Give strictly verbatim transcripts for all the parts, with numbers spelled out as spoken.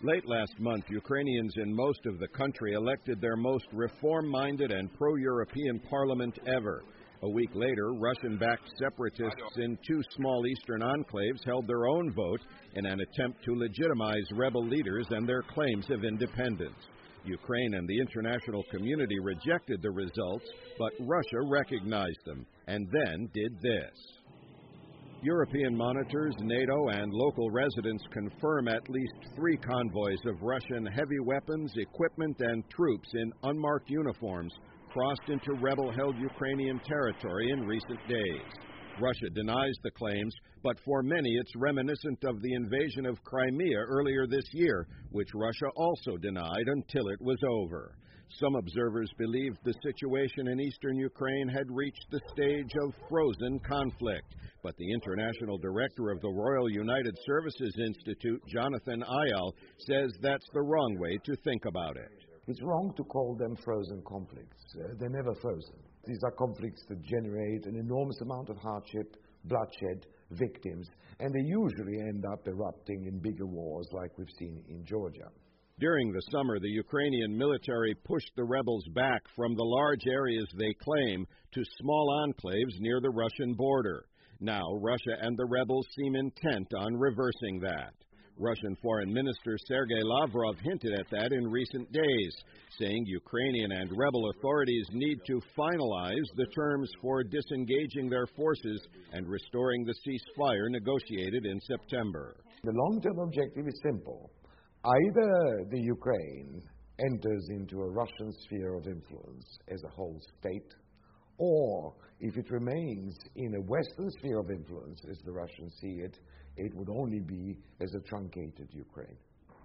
Late last month, Ukrainians in most of the country elected their most reform-minded and pro-European parliament ever. A week later, Russian-backed separatists in two small eastern enclaves held their own vote in an attempt to legitimize rebel leaders and their claims of independence. Ukraine and the international community rejected the results, but Russia recognized them, and then did this. European monitors, NATO, and local residents confirm at least three convoys of Russian heavy weapons, equipment, and troops in unmarked uniforms crossed into rebel-held Ukrainian territory in recent days. Russia denies the claims, but for many it's reminiscent of the invasion of Crimea earlier this year, which Russia also denied until it was over. Some observers believed the situation in eastern Ukraine had reached the stage of frozen conflict, but the international director of the Royal United Services Institute, Jonathan Ayal, says that's the wrong way to think about it. It's wrong to call them frozen conflicts. Uh, they're never frozen. These are conflicts that generate an enormous amount of hardship, bloodshed, victims, and they usually end up erupting in bigger wars like we've seen in Georgia. During the summer, the Ukrainian military pushed the rebels back from the large areas they claim to small enclaves near the Russian border. Now, Russia and the rebels seem intent on reversing that. Russian Foreign Minister Sergei Lavrov hinted at that in recent days, saying Ukrainian and rebel authorities need to finalize the terms for disengaging their forces and restoring the ceasefire negotiated in September. The long-term objective is simple. Either the Ukraine enters into a Russian sphere of influence as a whole state, or if it remains in a Western sphere of influence, as the Russians see it, it would only be as a truncated Ukraine.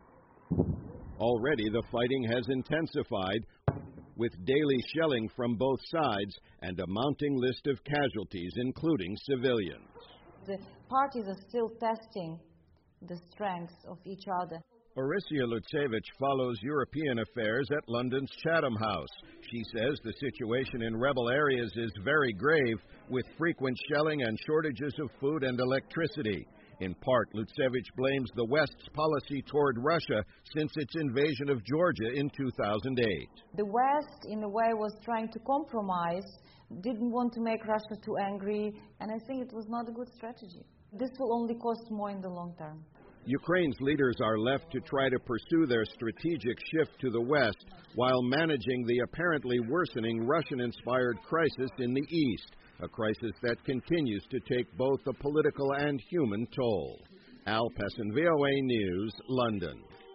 Already the fighting has intensified, with daily shelling from both sides and a mounting list of casualties, including civilians. The parties are still testing the strengths of each other. Orysia Lutsevich follows European affairs at London's Chatham House. She says the situation in rebel areas is very grave, with frequent shelling and shortages of food and electricity. In part, Lutsevich blames the West's policy toward Russia since its invasion of Georgia in two thousand eight. The West, in a way, was trying to compromise, didn't want to make Russia too angry, and I think it was not a good strategy. This will only cost more in the long term. Ukraine's leaders are left to try to pursue their strategic shift to the West while managing the apparently worsening Russian-inspired crisis in the East, a crisis that continues to take both a political and human toll. Al Pessin, V O A News, London.